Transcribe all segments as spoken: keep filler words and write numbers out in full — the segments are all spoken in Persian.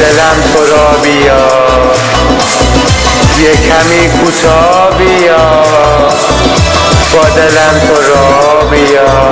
دلم تو را بیا، یه کمی کوتاه بیا، با دلم تو را بیا.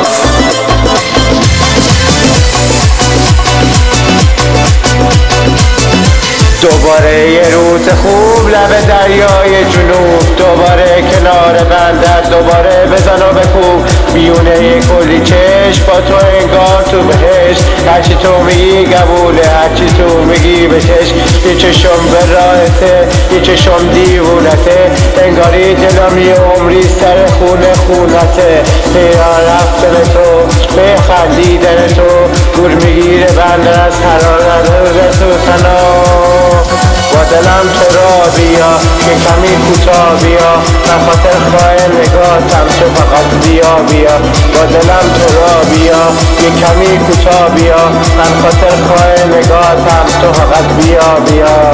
دوباره یه روز خوب لب دریای جنوب، دوباره کنار بندر، دوباره بزن و بکوب میونه یه کلی چشم با تو انگار تو بهشت. هرچی تو میگی قبوله، هرچی تو میگی بچشم. یه چشم به راهته، یه چشم دیوونته، انگاری دلم یه عمری سر خونه خونته. پیران رفتن تو، به خندیدن تو، گور میگیره بندر از حرارت روز تو سنا. با دلم تو را بیا، که کمی کوتاه بیا، من خاطر خواهی نگاهتم تو فقط بیا بیا. با دلم تو را بیا، که کمی کوتاه بیا، من خاطر خواهی نگاهتم تو فقط بیا بیا.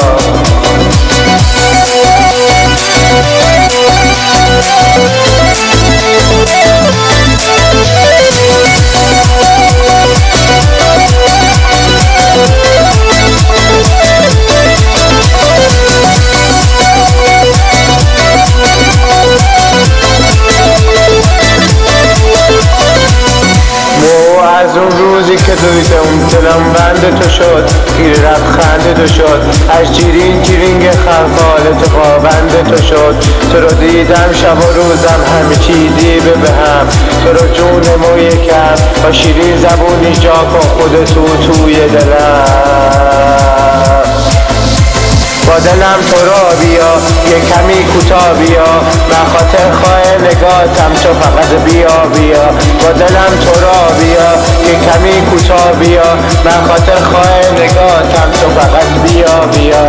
از اون روزی که دویده اون دلم بند تو شد، خیره لبخند تو شد، از جیرین جیرینگ خلقال تو پابند تو شد. تو رو دیدم شب و روزم، همه چی دیبه به هم، تو رو جونم و یکم، با شیرین زبونی جا کن خود تو توی دلم. با دلم تو را بیا، یه کمی کوتاه بیا، من خاطر خواهی نگاهتم تو فقط بیا بیا. با دلم تو را بیا، یه کمی کوتاه بیا، من خاطر خواهی نگاهتم تو فقط بیا بیا.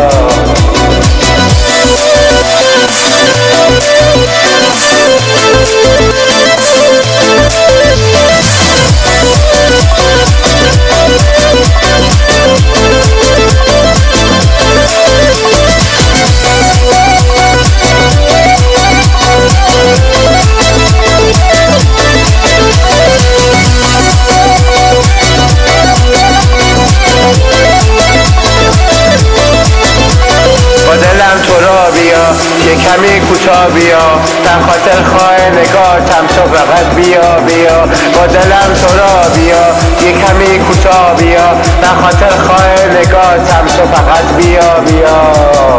دلم تو را بیا، یه کمی کوتاه بیا، من خاطر خواهی نگاهتم تو فقط بیا بیا. با دلم تو را بیا، یه کمی کوتاه بیا، من خاطر خواهی نگاهتم تو فقط بیا بیا.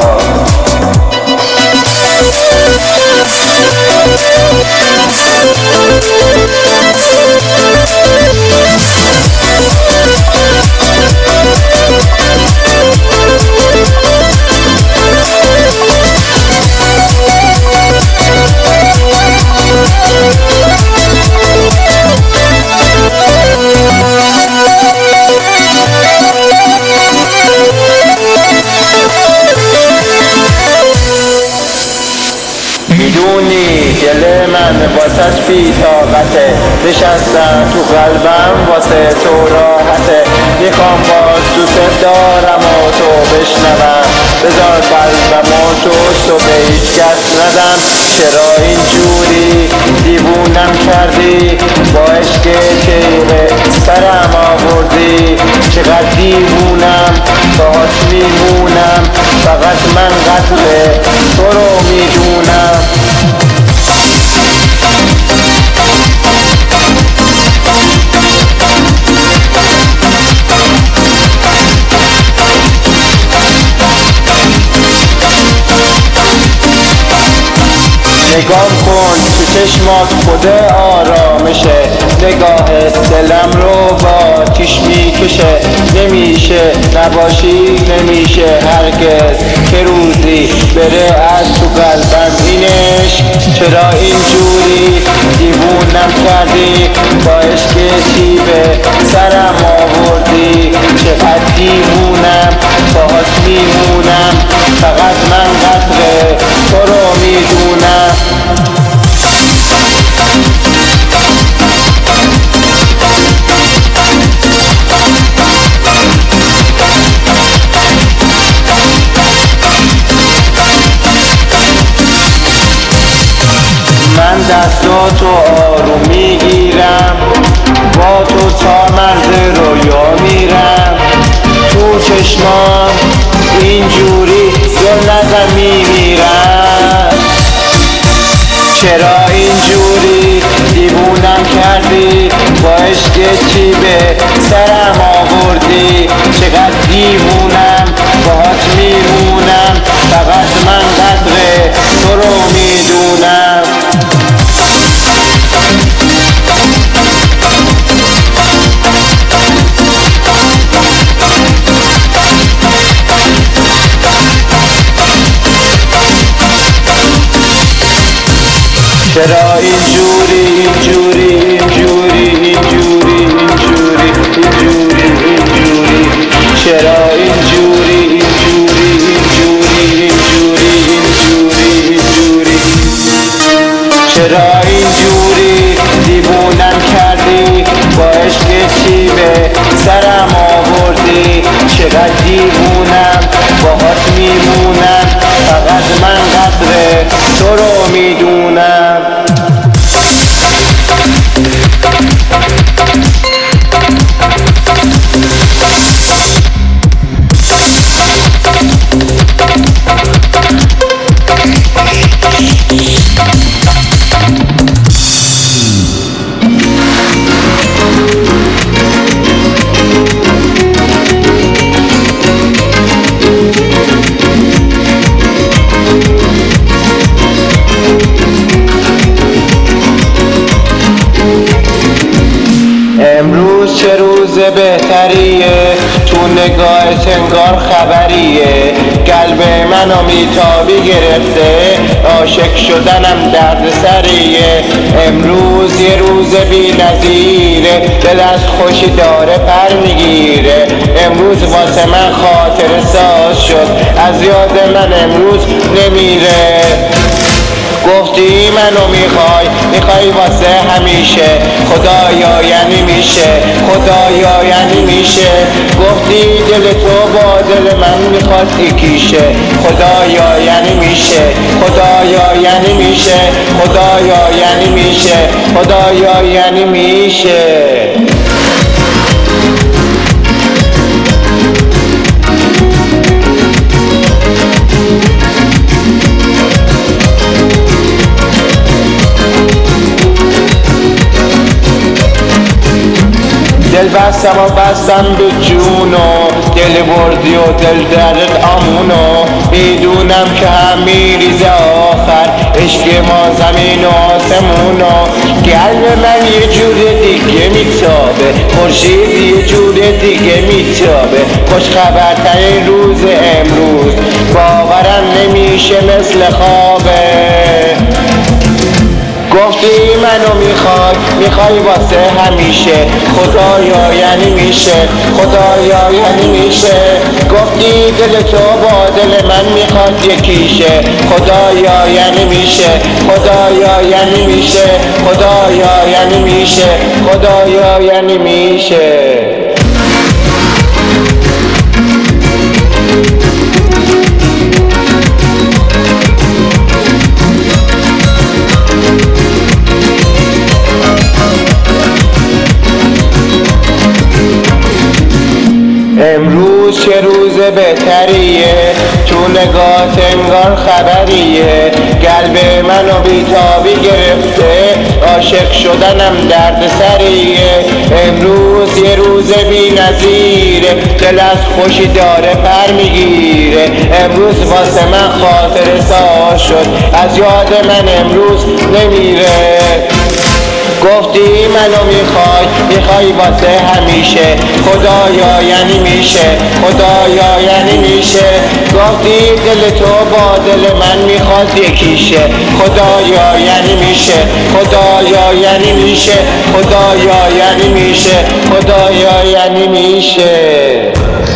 میدونی دل من واسه بی طاقته، نشستم تو قلبم واسه تو راحته. میخوام باز دوست دارم و تو بشنوم، بذار قلبم و تو تو به هیچ کس ندم. چرا اینجوری دیوونم کردی، با عشق تیره سرم آوردی. چقدر دیوونم باهات میمونم، فقط من قدر تو رو میدونم. نگام کن تو چشمات خود آرامشه، نگاهت دلم رو با تیش میکشه. نمیشه نباشی نمیشه هرگز، که روزی بره از تو قلبم این عشق. چرا اینجوری دیوونم کردی، با عشق تیبه سرم آوردی. چقدر دیوونم باهات میمونم، فقط من قدر تو رو میدونم. من دستاتو آروم میگیرم، با تو تا مرز رویا میرم. تو چشمات عشق چی به سرم آوردی، چقدر دیوونم باهات میمونم، فقط من قدر تو رو میدونم. چرا اینجوری اینجوری اینجوری اینجوری اینجوری اینجوری اینجوری چرا اینجوری اینجوری اینجوری اینجوری اینجوری اینجوری چرا اینجوری دیوونم کردی، با عشق چی به سرم آوردی، چقدر دیوونم باهات میمونم، فقط من قدر تو رو میدونم. امروز چه روز بهتریه، تو نگاهت انگار خبریه، قلب منو میتابی گرفته، عاشق شدنم درد سریه. امروز یه روز بی نظیره، دل از خوشی داره پر میگیره، امروز واسه من خاطر ساز شد، از یاد من امروز نمیره. گفتی منو میخوای میخوای واسه همیشه، خدایا یعنی میشه، خدایا یعنی میشه. گفتی دل تو با دل من میخواد یکیشه، خدایا یعنی میشه، خدایا یعنی میشه، خدایا یعنی میشه، خدایا یعنی میشه. دل بستم و بستم به جونو، دل بردی و دل درد آمونو، میدونم که هم میریزه آخر عشق ما زمین و آسمونو. قلب من یه جور دیگه میتابه، خورشید یه جور دیگه میتابه، خوش خبرترین روز امروز، باورم نمیشه مثل خوابه. گفتی منو میخوای میخوای واسه همیشه، خدایا یعنی میشه، خدایا یعنی میشه. گفتی دل تو با دل من میخواد یکیشه، خدایا یعنی میشه، خدایا یعنی میشه، خدایا یعنی میشه، خدایا یعنی میشه. امروز چه روز بهتریه، تو نگاهت انگار خبریه، قلب منو بیتابی گرفته، عاشق شدنم درد سریه. امروز یه روز بی نظیره، دل از خوشی داره پر میگیره، امروز واسه من خاطر ساز شد، از یاد من امروز نمیره. گفتی منو میخوای میخوای واسه همیشه، خدایا یعنی میشه، خدایا یعنی میشه. گفتی دل تو با دل من میخواد یکیشه، خدایا یعنی میشه، خدایا یعنی میشه، خدایا یعنی میشه، خدایا یعنی میشه.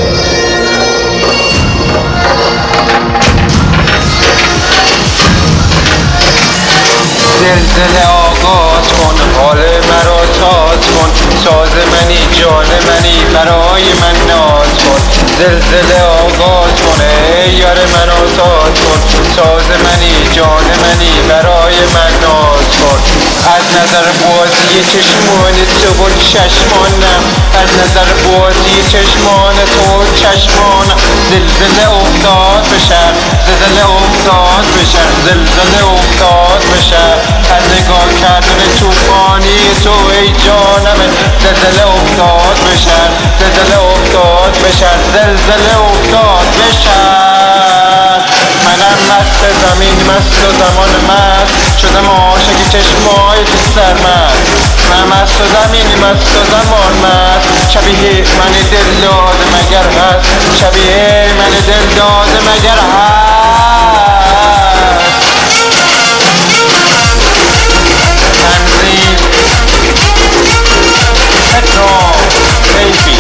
زلزله آغاز کن، حال مرا تاز کن، ساز منی جان منی برای من ناز کن. زلزله آغاز کن ای یار منو تاز کن، ساز منی جان منی برای من ناز کن. از نظر بازی چشمان تو و چشمانم، از نظر بازی چشمان تو و چشمانم. زلزله افتاد به شهر، زلزله افتاد به شهر، زلزله افتاد به شهر، از نگاه کردن توفانی تو ای جانمه. زلزله افتاد به شهر، زلزله افتاد به شهر، زلزله افتاد به شهر. منم مست زمین مست و زمان مست، شدم عاشق چشمای تو سرمست. من مست و زمین مست و زمان مست، شبیه من دل داده مگر هست، شبیه من دل داده مگر هست. تنظیم پترام بیبی.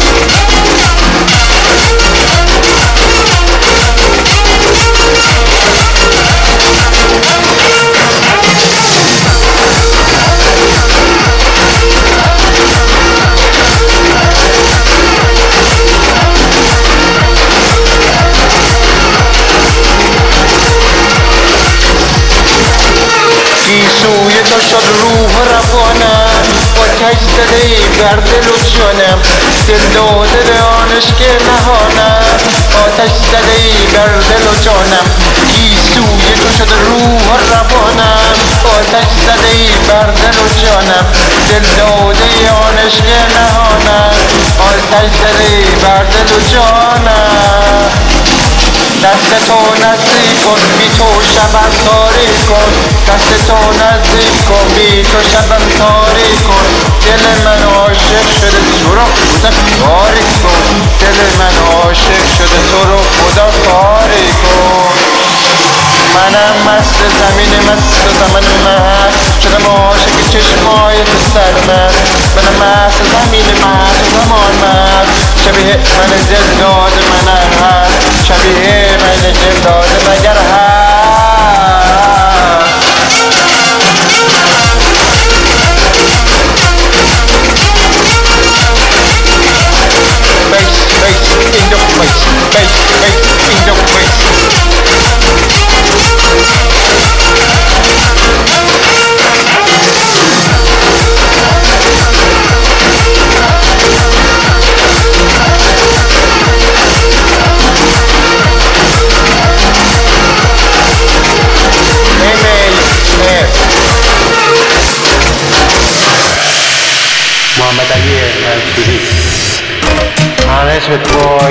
سوی تو شد روح روانم، آتش زده بر دل و جانم، دل داده به آنش که نهانم، آتش زده بر دل و جانم. سوی تو شد روح روانم، آتش زده بر دل و جانم، دل داده آنش که نهانم، آتش زده بر دل و جانم. دست تو نزدیک کن بی تو شبم تاریک کن، دست تو نزدیک کن بی تو شبم تاریک کن. دل من عاشق شده تو رو خدا کاری کن، دل من عاشق شده تو رو خدا کاری کن. منم مست زمین مست و زمان مست، شدم عاشق چشمای تو سرمست. منم مست زمین مست و زمان مست، شبیه من دل داده من هست، شبیه من دل داده مگر هست. Bass, bass, in the face, bass, bass, in the face. محمد علی منصوری Honest with boy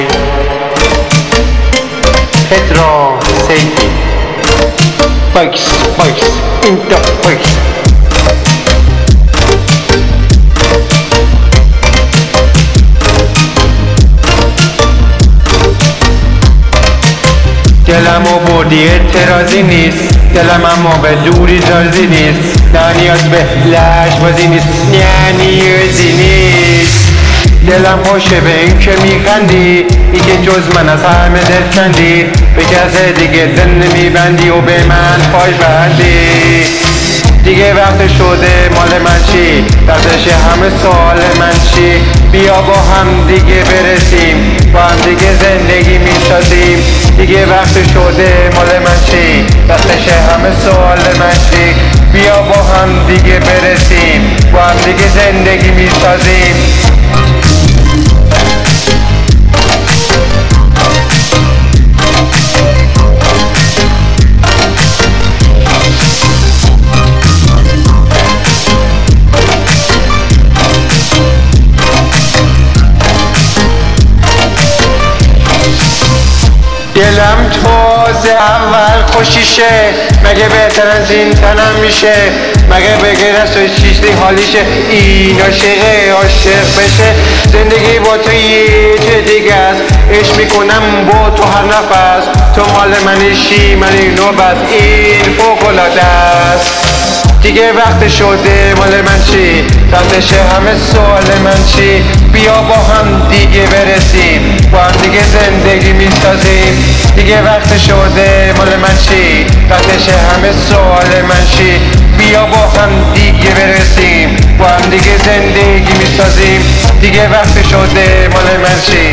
Pedro Safety Bikes, bikes, in the bikes. دلم و بردی اعتراضی نیست، دلم اما به دوری رازی نیست، نه نیاز به لش بازی نیست، نه نیازی نیست. دلم خوشه به این که میخندی، ای که جز من از همه دل کندی، به کس دیگه دل نمیبندی و به من پای بندی. دیگه وقت شده مال من چی، دردش همه سوال من چی. بیا با هم دیگه برسیم، با هم دیگه زندگی میسازیم. دیگه وقت شده مال من چی، دردش همه سوال من چی. بیا با هم دیگه برسیم، با هم دیگه زندگی میسازیم. دلم تازه اول خوشیشه، مگه بهتر از این تنم میشه؟ مگه بگه دست و چیزی حالیشه؟ این عاشقه عاشق بشه. زندگی با تو یه چه دیگه است، عشق میکنم با تو هر نفس. تو مال منیشی من اینو بس، این فوق‌العاده است. دیگه وقت شده مال من چی، دردش همه سوال من چی. بیا با هم دیگه برسیم، با هم دیگه زندگی میسازیم. دیگه وقت شده مال من چی، دردش همه سوال من چی. بیا با هم دیگه برسیم، با هم دیگه زندگی میسازیم. دیگه وقت شده مال من چی،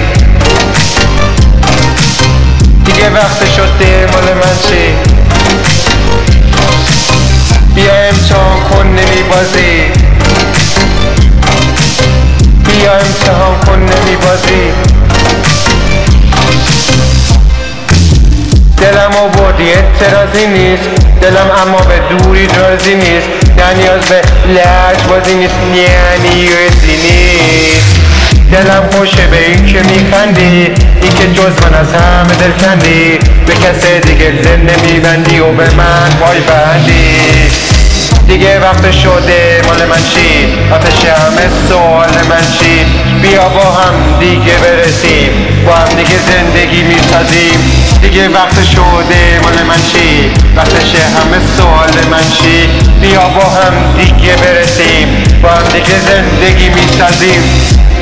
دیگه وقت شده مال من چی. بیا امتحان کن نمیبازی، بیا امتحان کن نمیبازی. دلم آوردی اعتراضی نیست، دلم اما به دوری رازی نیست، نه نیاز به لج بازی نیست، نه نیازی نیست. دلم خوشه به این که میخندی، این که جز من از همه دل کندی، به کسی دیگه دل نمیبندی و به من پای بندی. دیگه وقت شده مال من چی، آتش همه سوال من چی، بیا با هم دیگه برسیم، با هم دیگه زندگی میسازیم. دیگه وقت شده مال من چی، وقتش همه سوال من چی، بیا با هم دیگه برسیم، با هم دیگه زندگی میسازیم.